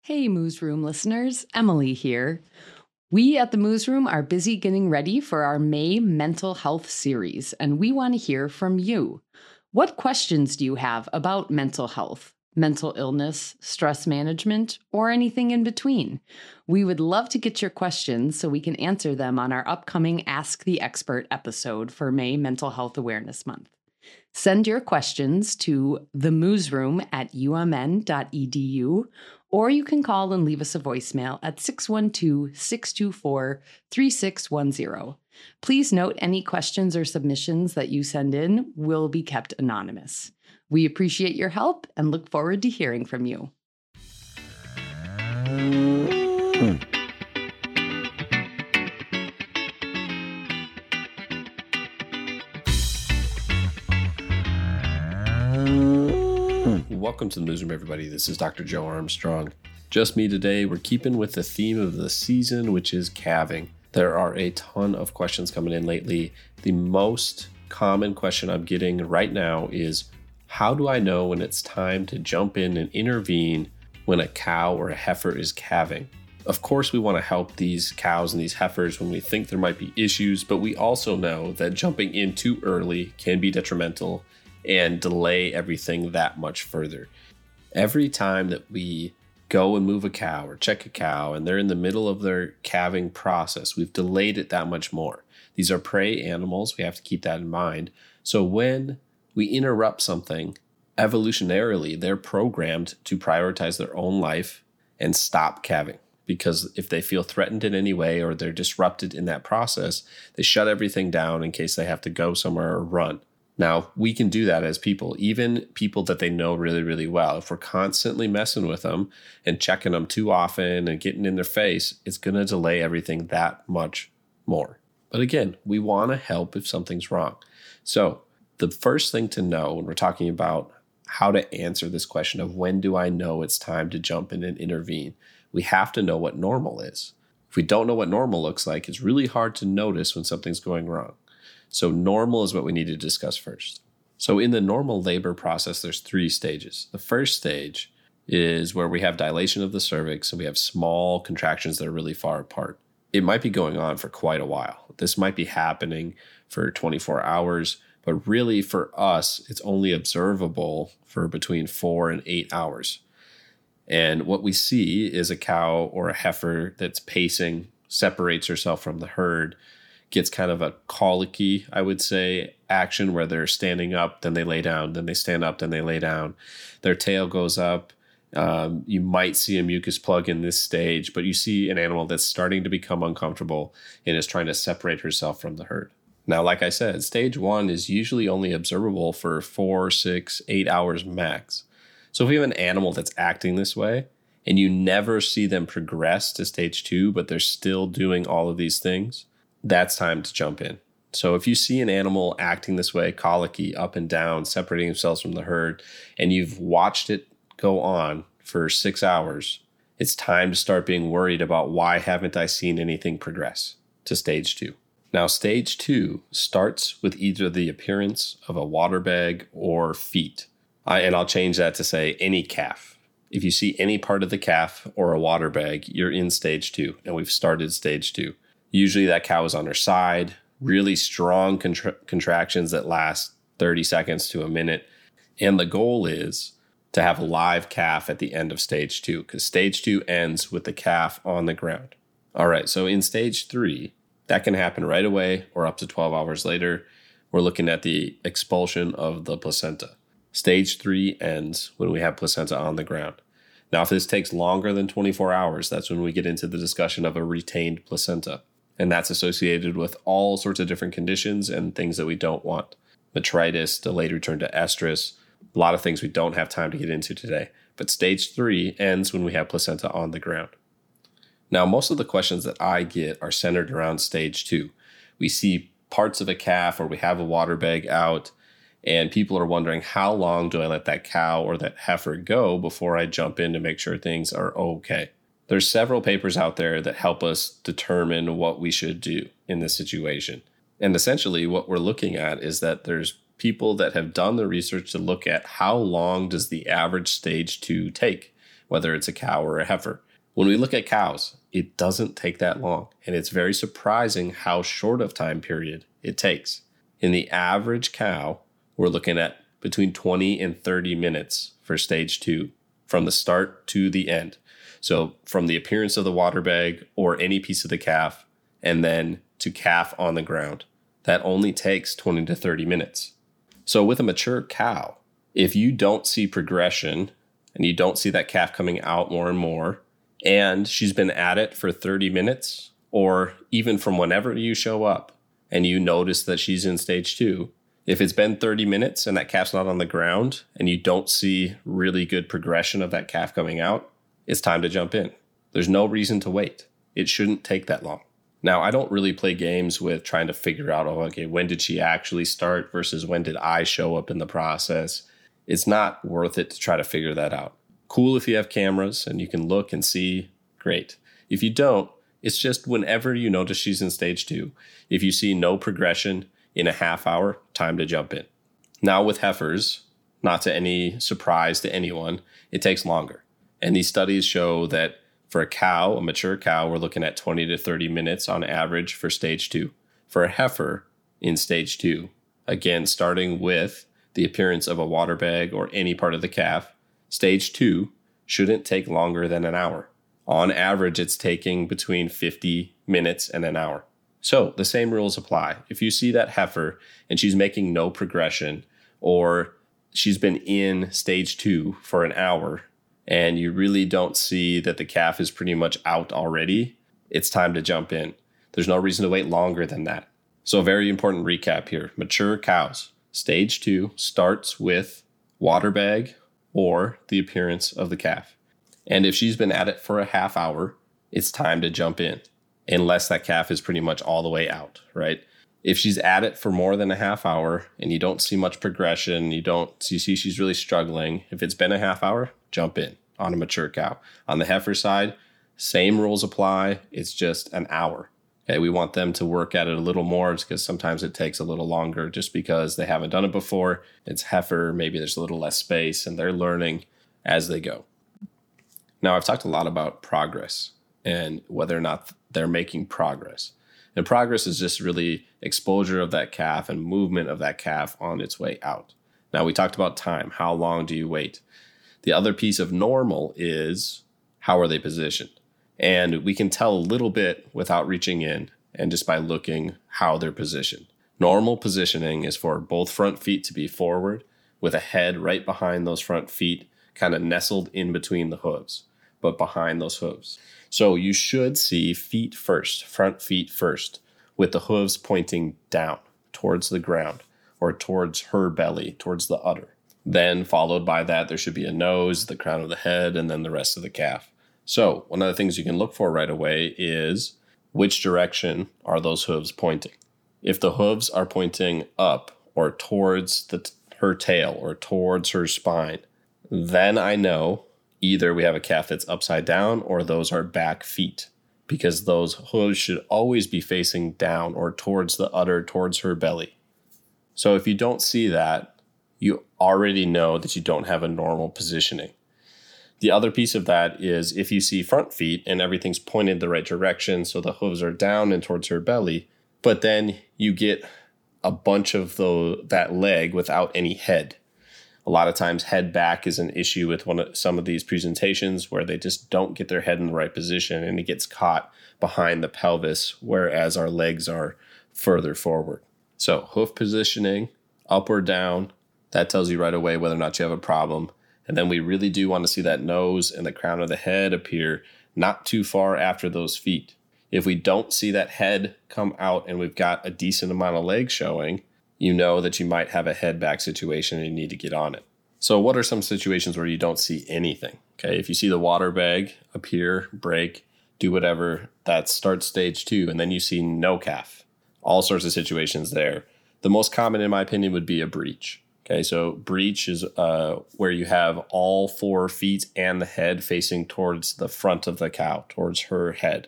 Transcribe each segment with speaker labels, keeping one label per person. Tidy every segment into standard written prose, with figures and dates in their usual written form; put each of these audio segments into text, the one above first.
Speaker 1: Hey, Moose Room listeners, Emily here. We at the Moose Room are busy getting ready for our May Mental Health series, and we want to hear from you. What questions do you have about mental health, mental illness, stress management, or anything in between? We would love to get your questions so we can answer them on our upcoming Ask the Expert episode for May Mental Health Awareness Month. Send your questions to themoosroom@umn.edu, or you can call and leave us a voicemail at 612-624-3610. Please note any questions or submissions that you send in will be kept anonymous. We appreciate your help and look forward to hearing from you.
Speaker 2: Welcome to the Newsroom, everybody. This is Dr. Joe Armstrong. Just me today. We're keeping with the theme of the season, which is calving. There are a ton of questions coming in lately. The most common question I'm getting right now is, how do I know when it's time to jump in and intervene when a cow or a heifer is calving? Of course, we want to help these cows and these heifers when we think there might be issues, but we also know that jumping in too early can be detrimental and delay everything that much further. Every time that we go and move a cow or check a cow and they're in the middle of their calving process, we've delayed it that much more. These are prey animals. We have to keep that in mind. So when we interrupt something, evolutionarily, they're programmed to prioritize their own life and stop calving. Because if they feel threatened in any way or they're disrupted in that process, they shut everything down in case they have to go somewhere or run. Now, we can do that as people, even people that they know really, really well. If we're constantly messing with them and checking them too often and getting in their face, it's going to delay everything that much more. But again, we want to help if something's wrong. So the first thing to know when we're talking about how to answer this question of when do I know it's time to jump in and intervene, we have to know what normal is. If we don't know what normal looks like, it's really hard to notice when something's going wrong. So normal is what we need to discuss first. So in the normal labor process, there's 3 stages. The first stage is where we have dilation of the cervix and we have small contractions that are really far apart. It might be going on for quite a while. This might be happening for 24 hours, but really for us, it's only observable for between 4 and 8 hours. And what we see is a cow or a heifer that's pacing, separates herself from the herd, gets kind of a colicky, I would say, action where they're standing up, then they lay down, then they stand up, then they lay down. Their tail goes up. You might see a mucus plug in this stage, but you see an animal that's starting to become uncomfortable and is trying to separate herself from the herd. Now, like I said, stage 1 is usually only observable for 4, 6, 8 hours max. So if you have an animal that's acting this way and you never see them progress to stage 2, but they're still doing all of these things, that's time to jump in. So if you see an animal acting this way, colicky, up and down, separating themselves from the herd, and you've watched it go on for 6 hours, it's time to start being worried about, why haven't I seen anything progress to stage 2? Now, stage 2 starts with either the appearance of a water bag or feet. And I'll change that to say any calf. If you see any part of the calf or a water bag, you're in stage 2, and we've started stage 2. Usually that cow is on her side, really strong contractions that last 30 seconds to a minute. And the goal is to have a live calf at the end of stage 2, because stage 2 ends with the calf on the ground. All right, so in stage 3, that can happen right away or up to 12 hours later. We're looking at the expulsion of the placenta. Stage 3 ends when we have placenta on the ground. Now, if this takes longer than 24 hours, that's when we get into the discussion of a retained placenta. And that's associated with all sorts of different conditions and things that we don't want. Metritis, delayed return to estrus, a lot of things we don't have time to get into today. But stage 3 ends when we have placenta on the ground. Now, most of the questions that I get are centered around stage 2. We see parts of a calf or we have a water bag out, and people are wondering, how long do I let that cow or that heifer go before I jump in to make sure things are okay? There's several papers out there that help us determine what we should do in this situation. And essentially what we're looking at is that there's people that have done the research to look at how long does the average stage 2 take whether it's a cow or a heifer. When we look at cows, it doesn't take that long, and it's very surprising how short of time period it takes. In the average cow, we're looking at between 20 and 30 minutes for stage 2, from the start to the end. So from the appearance of the water bag or any piece of the calf, and then to calf on the ground. That only takes 20 to 30 minutes. So with a mature cow, if you don't see progression and you don't see that calf coming out more and more, and she's been at it for 30 minutes, or even from whenever you show up and you notice that she's in stage 2, if it's been 30 minutes and that calf's not on the ground and you don't see really good progression of that calf coming out, it's time to jump in. There's no reason to wait. It shouldn't take that long. Now, I don't really play games with trying to figure out, when did she actually start versus when did I show up in the process? It's not worth it to try to figure that out. Cool if you have cameras and you can look and see, great. If you don't, it's just whenever you notice she's in stage 2. If you see no progression in a half hour, time to jump in. Now with heifers, not to any surprise to anyone, it takes longer. And these studies show that for a cow, a mature cow, we're looking at 20 to 30 minutes on average for stage 2. For a heifer in stage 2, again, starting with the appearance of a water bag or any part of the calf, stage 2 shouldn't take longer than an hour. On average, it's taking between 50 minutes and an hour. So the same rules apply. If you see that heifer and she's making no progression, or she's been in stage 2 for an hour, and you really don't see that the calf is pretty much out already, it's time to jump in. There's no reason to wait longer than that. So a very important recap here. Mature cows, stage 2 starts with water bag or the appearance of the calf. And if she's been at it for a half hour, it's time to jump in, unless that calf is pretty much all the way out, right? If she's at it for more than a half hour and you don't see much progression, you see she's really struggling, if it's been a half hour, jump in on a mature cow. On the heifer side, same rules apply. It's just an hour. Okay, we want them to work at it a little more because sometimes it takes a little longer just because they haven't done it before. It's heifer, maybe there's a little less space and they're learning as they go. Now, I've talked a lot about progress and whether or not they're making progress. And progress is just really exposure of that calf and movement of that calf on its way out. Now, we talked about time. How long do you wait? The other piece of normal is how are they positioned? And we can tell a little bit without reaching in and just by looking how they're positioned. Normal positioning is for both front feet to be forward with a head right behind those front feet, kind of nestled in between the hooves, but behind those hooves. So you should see feet first, front feet first, with the hooves pointing down towards the ground or towards her belly, towards the udder. Then followed by that, there should be a nose, the crown of the head, and then the rest of the calf. So one of the things you can look for right away is which direction are those hooves pointing. If the hooves are pointing up or towards her tail or towards her spine, then I know either we have a calf that's upside down or those are back feet, because those hooves should always be facing down or towards the udder, towards her belly. So if you don't see that, you already know that you don't have a normal positioning. The other piece of that is if you see front feet and everything's pointed the right direction, so the hooves are down and towards her belly, but then you get a bunch of that leg without any head. A lot of times head back is an issue with some of these presentations where they just don't get their head in the right position and it gets caught behind the pelvis, whereas our legs are further forward. So hoof positioning, up or down, that tells you right away whether or not you have a problem. And then we really do want to see that nose and the crown of the head appear not too far after those feet. If we don't see that head come out and we've got a decent amount of leg showing, you know that you might have a head back situation and you need to get on it. So what are some situations where you don't see anything? Okay, if you see the water bag appear, break, do whatever, that starts stage 2, and then you see no calf. All sorts of situations there. The most common, in my opinion, would be a breech. Okay, so breech is where you have all 4 feet and the head facing towards the front of the cow, towards her head.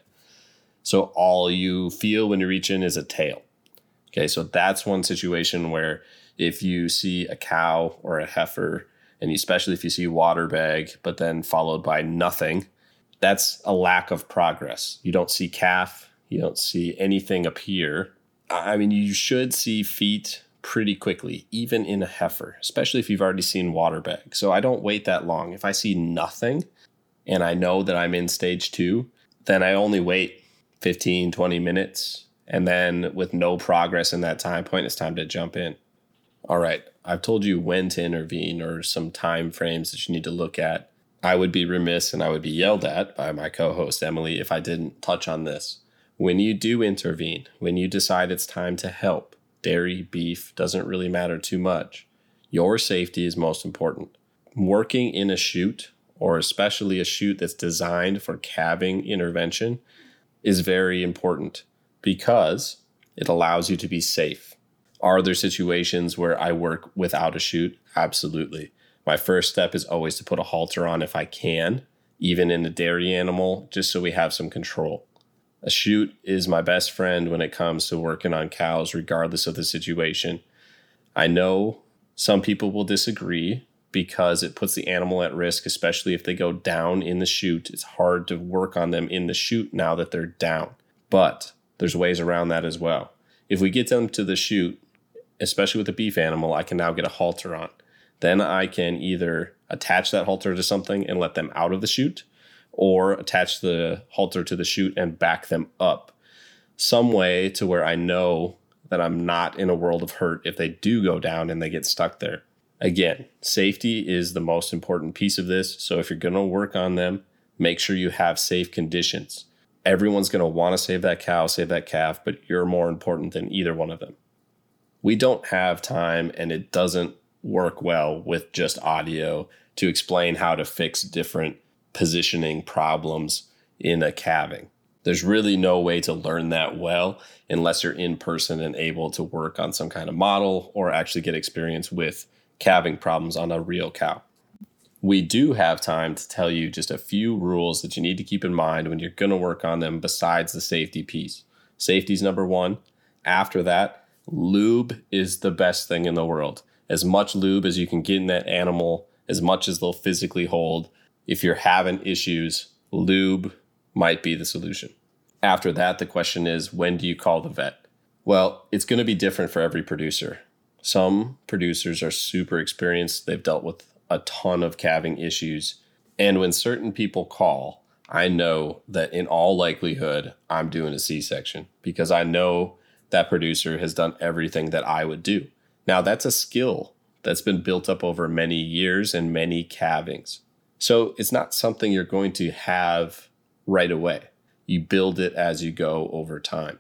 Speaker 2: So all you feel when you reach in is a tail. Okay, so that's one situation where if you see a cow or a heifer and especially if you see water bag, but then followed by nothing, that's a lack of progress. You don't see calf, you don't see anything appear. I mean, you should see feet pretty quickly, even in a heifer, especially if you've already seen water bag. So I don't wait that long. If I see nothing and I know that I'm in stage 2, then I only wait 15, 20 minutes. And then with no progress in that time point, it's time to jump in. All right, I've told you when to intervene or some time frames that you need to look at. I would be remiss and I would be yelled at by my co-host, Emily, if I didn't touch on this. When you do intervene, when you decide it's time to help, dairy, beef, doesn't really matter too much. Your safety is most important. Working in a chute, or especially a chute that's designed for calving intervention, is very important because it allows you to be safe. Are there situations where I work without a chute? Absolutely. My first step is always to put a halter on if I can, even in a dairy animal, just so we have some control. A chute is my best friend when it comes to working on cows, regardless of the situation. I know some people will disagree because it puts the animal at risk, especially if they go down in the chute. It's hard to work on them in the chute now that they're down. But there's ways around that as well. If we get them to the chute, especially with a beef animal, I can now get a halter on. Then I can either attach that halter to something and let them out of the chute, or attach the halter to the chute and back them up. Some way to where I know that I'm not in a world of hurt if they do go down and they get stuck there. Again, safety is the most important piece of this. So if you're going to work on them, make sure you have safe conditions. Everyone's going to want to save that cow, save that calf, but you're more important than either one of them. We don't have time, and it doesn't work well with just audio to explain how to fix different positioning problems in a calving. There's really no way to learn that well unless you're in person and able to work on some kind of model or actually get experience with calving problems on a real cow. We do have time to tell you just a few rules that you need to keep in mind when you're going to work on them besides the safety piece. Safety's number 1. After that, lube is the best thing in the world. As much lube as you can get in that animal, as much as they'll physically hold. If you're having issues, lube might be the solution. After that, the question is, when do you call the vet? Well, it's going to be different for every producer. Some producers are super experienced. They've dealt with a ton of calving issues. And when certain people call, I know that in all likelihood, I'm doing a C-section because I know that producer has done everything that I would do. Now, that's a skill that's been built up over many years and many calvings. So it's not something you're going to have right away. You build it as you go over time.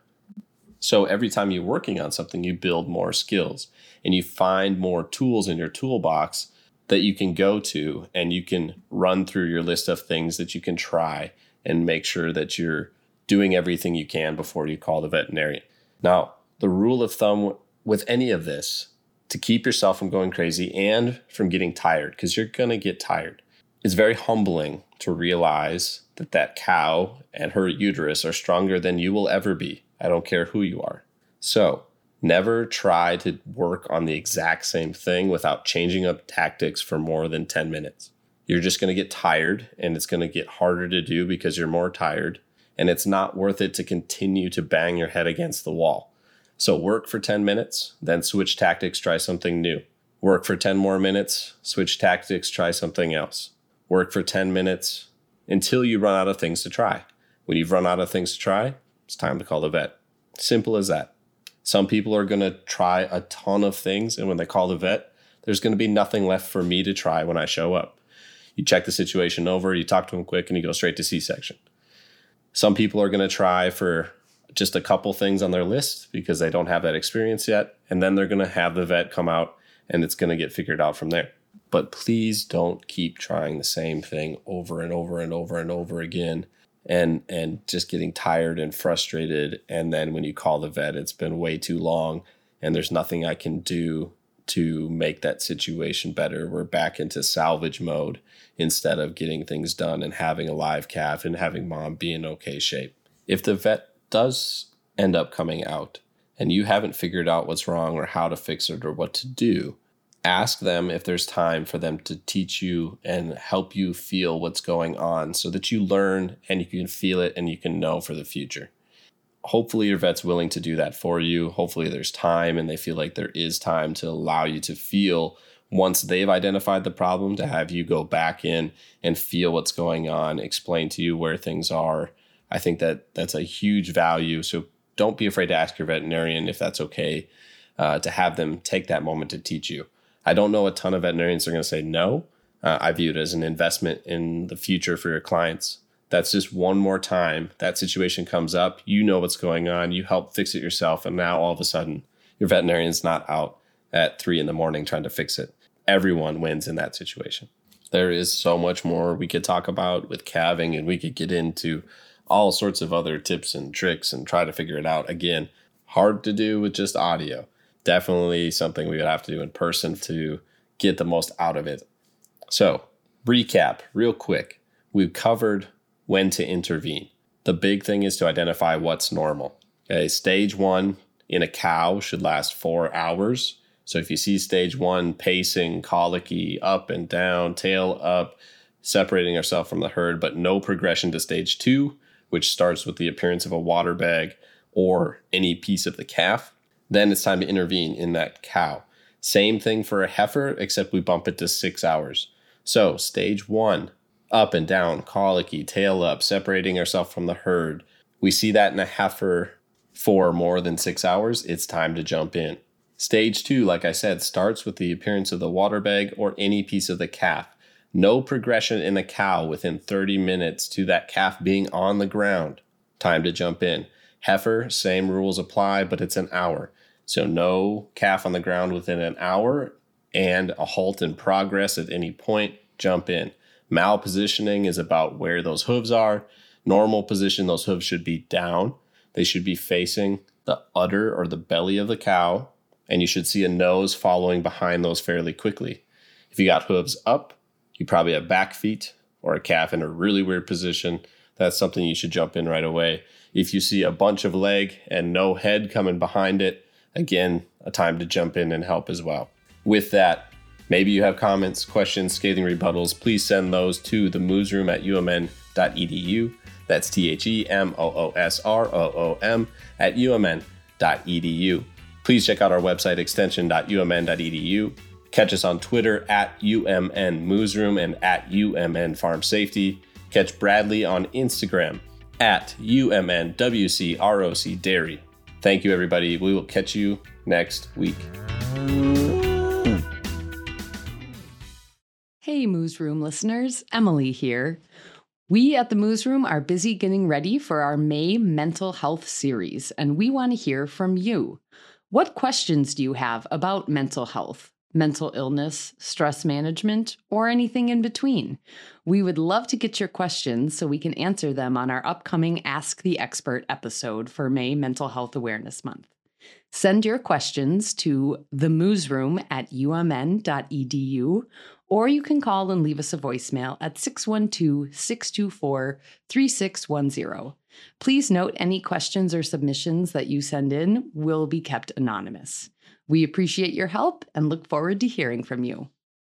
Speaker 2: So every time you're working on something, you build more skills and you find more tools in your toolbox that you can go to, and you can run through your list of things that you can try and make sure that you're doing everything you can before you call the veterinarian. Now, the rule of thumb with any of this, to keep yourself from going crazy and from getting tired, because you're going to get tired, it's very humbling to realize that that cow and her uterus are stronger than you will ever be. I don't care who you are. So never try to work on the exact same thing without changing up tactics for more than 10 minutes. You're just going to get tired, and it's going to get harder to do because you're more tired, and it's not worth it to continue to bang your head against the wall. So work for 10 minutes, then switch tactics, try something new. Work for 10 more minutes, switch tactics, try something else. Work for 10 minutes until you run out of things to try. When you've run out of things to try, it's time to call the vet. Simple as that. Some people are going to try a ton of things, and when they call the vet, there's going to be nothing left for me to try when I show up. You check the situation over, you talk to them quick, and you go straight to C-section. Some people are going to try for just a couple things on their list because they don't have that experience yet, and then they're going to have the vet come out, and it's going to get figured out from there. But please don't keep trying the same thing over and over and over and over again and just getting tired and frustrated. And then when you call the vet, it's been way too long and there's nothing I can do to make that situation better. We're back into salvage mode instead of getting things done and having a live calf and having mom be in okay shape. If the vet does end up coming out and you haven't figured out what's wrong or how to fix it or what to do, Ask them if there's time for them to teach you and help you feel what's going on so that you learn and you can feel it and you can know for the future. Hopefully your vet's willing to do that for you. Hopefully there's time and they feel like there is time to allow you to feel once they've identified the problem, to have you go back in and feel what's going on, explain to you where things are. I think that that's a huge value. So don't be afraid to ask your veterinarian if that's okay, to have them take that moment to teach you. I don't know a ton of veterinarians that are going to say no. I view it as an investment in the future for your clients. That's just one more time that situation comes up. You know what's going on. You help fix it yourself. And now all of a sudden, your veterinarian's not out at 3 a.m. trying to fix it. Everyone wins in that situation. There is so much more we could talk about with calving, and we could get into all sorts of other tips and tricks and try to figure it out. Again, hard to do with just audio. Definitely something we would have to do in person to get the most out of it. So, recap real quick. We've covered when to intervene. The big thing is to identify what's normal. Okay, stage 1 in a cow should last 4 hours. So if you see stage 1, pacing, colicky, up and down, tail up, separating ourselves from the herd, but no progression to stage 2, which starts with the appearance of a water bag or any piece of the calf, then it's time to intervene in that cow. Same thing for a heifer, except we bump it to 6 hours. So stage 1, up and down, colicky, tail up, separating ourselves from the herd. We see that in a heifer for more than 6 hours, it's time to jump in. Stage 2, like I said, starts with the appearance of the water bag or any piece of the calf. No progression in a cow within 30 minutes to that calf being on the ground. Time to jump in. Heifer, same rules apply, but it's an hour. So no calf on the ground within an hour and a halt in progress at any point, jump in. Malpositioning is about where those hooves are. Normal position, those hooves should be down. They should be facing the udder or the belly of the cow, and you should see a nose following behind those fairly quickly. If you got hooves up, you probably have back feet or a calf in a really weird position. That's something you should jump in right away. If you see a bunch of leg and no head coming behind it, again, a time to jump in and help as well. With that, maybe you have comments, questions, scathing rebuttals. Please send those to themoosroom@umn.edu. That's themoosroom@umn.edu. Please check out our website, extension.umn.edu. Catch us on Twitter @UMNMoosroom and @UMNFarmSafety. Catch Bradley on Instagram @UMNWCROC Dairy. Thank you, everybody. We will catch you next week.
Speaker 1: Hey, Moose Room listeners, Emily here. We at the Moose Room are busy getting ready for our May Mental Health series, and we want to hear from you. What questions do you have about mental health, mental illness, stress management, or anything in between? We would love to get your questions so we can answer them on our upcoming Ask the Expert episode for May Mental Health Awareness Month. Send your questions to themoosroom@umn.edu, or you can call and leave us a voicemail at 612-624-3610. Please note any questions or submissions that you send in will be kept anonymous. We appreciate your help and look forward to hearing from you.